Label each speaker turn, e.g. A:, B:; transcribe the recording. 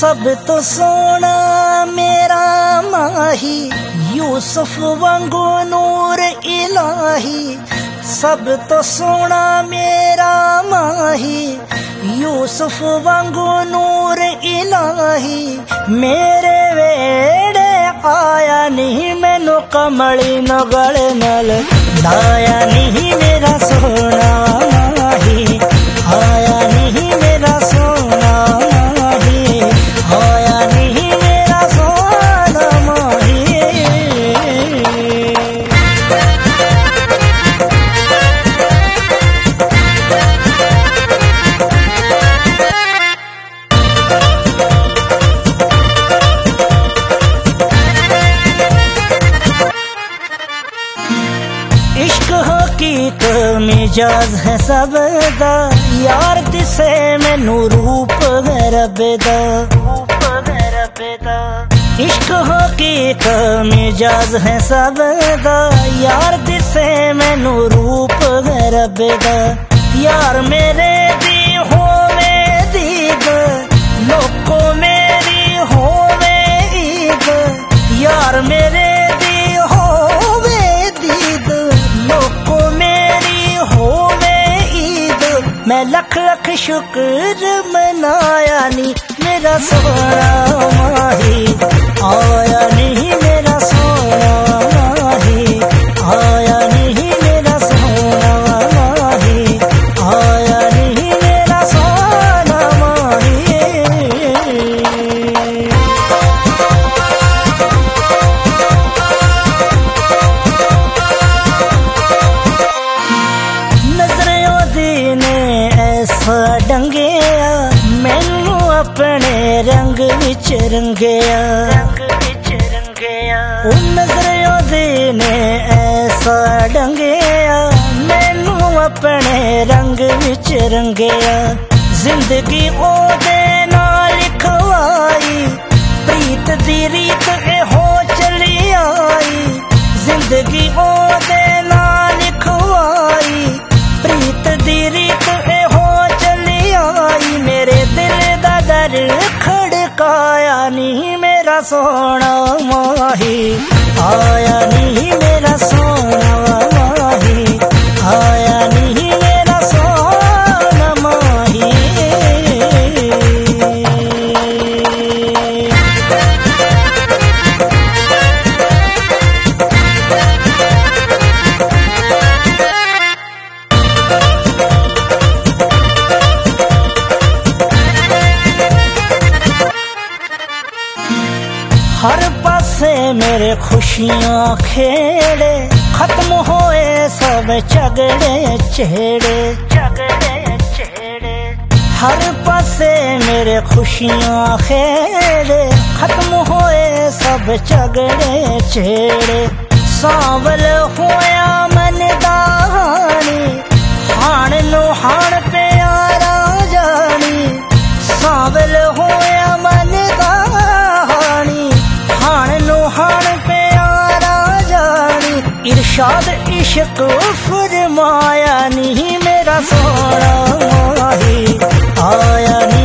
A: सब तो सोना मेरा माही, यूसुफ वांगू नूर इलाही। सब तो सोना मेरा माही, यूसुफ वांगू नूर इलाही। मेरे वेड़े आया नहीं, मैनू कमली नगल नल लाया नहीं मेरा सोना माही। आया नहीं मेरा सोना माही, आया नहीं मेरा सोना माही। इश्क हकीक मिजाज है सबदा, यार दिसे मैनू रूप है रबदा। इश्क हकीक मिजाज है सबदा, यार दिसे मैनू रूप है रबदा। यार मेरे दी होवे दीद, लोको मेरी होवे ईद। यार मेरे दी होवे दीद, लोको मेरी होवे ईद। मैं लख लख शुक्र मनाया नी मेरा सोना माही। आया नहीं मेरा सोना माही, आया नहीं मेरा सोना माही, आया नहीं मेरा सोना माही। नजरों दी ने ऐसा डंगेया, मैनू अपने रंग विच रंगेया। नजरों दी ने ऐसा डंगेया, मैनू अपने रंग विच रंगेया। जिंदगी ओदे नाल खवाई, प्रीत दी रीत हो चली आई। जिंदगी ओदे नाल खवाई, प्रीत दी रीत हो चली आई। मेरे दिल दा दर खड़काया नहीं मेरा सोना माही। आया नहीं मेरा सोना माही, आया नहीं मेरा सोना माही। हर पासे मेरे खुशियां खेड़े, खत्म होए सब झगड़े छेड़े। हर पासे मेरे खुशियां खेड़े, खत्म होए सब झगड़े छेड़े। सांवल होया मन दानी, हाण नु हाण प्यारा जानी। सांवल होया मन दानी, हाण नु हाण प्यारा जानी। इरशाद इश्क फरमाया नहीं मेरा सोना माही। आया नहीं